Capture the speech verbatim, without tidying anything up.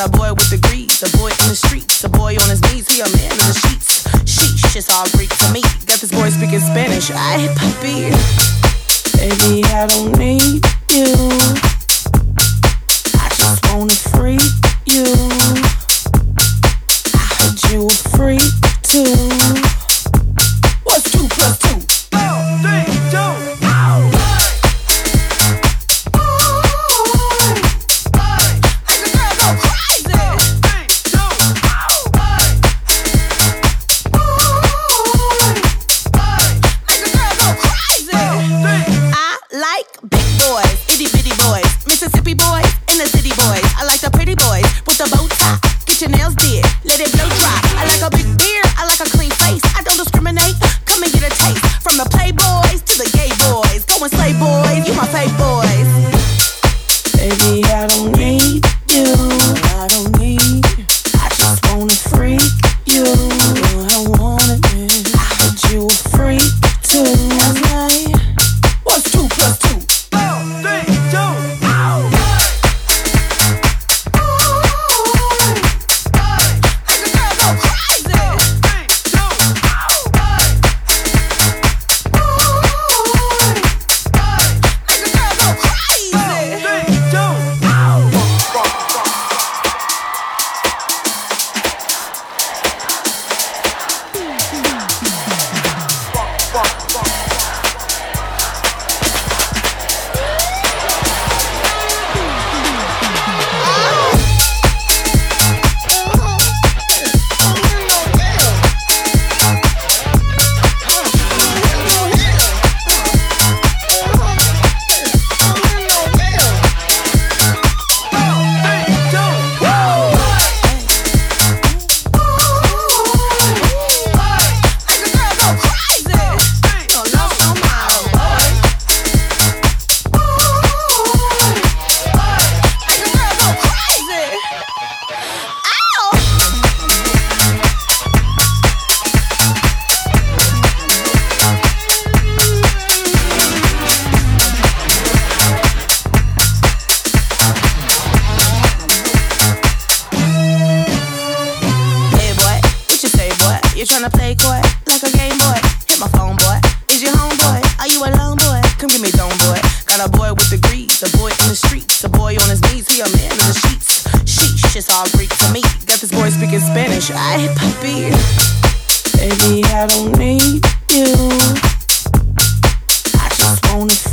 Got a boy with degrees, a boy in the streets, a boy on his knees, he a man in the sheets. Sheesh, it's all Greek to me. Got this boy speaking Spanish, ay papi. Baby, I don't need you. I just wanna freak you. I heard you a freak too. What's two plus two? Four, three, two, oh. Mississippi boys and the city boys. I like the pretty boys with the bow tie. Get your nails did, let it blow dry. I like a big beard, I like a clean face. I don't discriminate, come and get a taste. From the playboys to the gay boys. Go and slay boys, you my fave boys. Baby, I don't need you. I don't need you. I just wanna freak you. I want it. I heard you a freak too. That's right. What's two plus two? Four, three, two. You tryna play coy like a game boy? Hit my phone, boy. Is your homeboy? Are you a lone boy? Come give me dome, boy. Got a boy with degrees, a boy in the streets, a boy on his knees, he a man in the sheets. Sheesh, it's all Greek to me. Got this boy speaking Spanish, ay papi. Baby, I don't need you. I just wanna